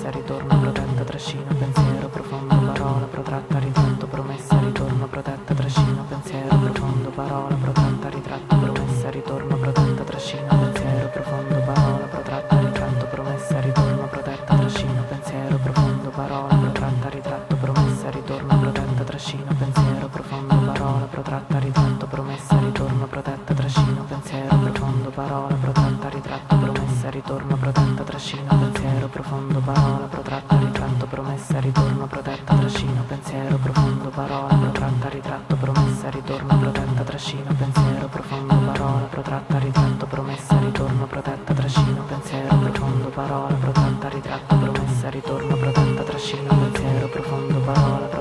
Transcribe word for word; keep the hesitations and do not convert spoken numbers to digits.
promessa, ritorno, protetta, trascino, pensiero profondo, parola, protratta, ritratto, promessa, ritorno, protetta, trascino, pensiero profondo, parola, protratta, ritratto, promessa, ritorno, protetta, trascino, pensiero profondo, parola, protratta, ritratto, promessa, ritorno, protetta, trascino, pensiero profondo, parola, protratta, ritratto, promessa, ritorno, protetta, trascino, pensiero profondo, parola, protratta, ritratto, promessa, ritorno, protetta, trascino, pensiero profondo, parola, protratta, ritratto, promessa, ritorno, protetta, trascino, pensiero profondo, parola, protratta, ritratto, promessa, ritorno, protetta, trascino, pensiero profondo, parola, protratta, ritratto, promessa, ritorno, protetta, trascino, pensiero profondo, parola, protratta, ritratto,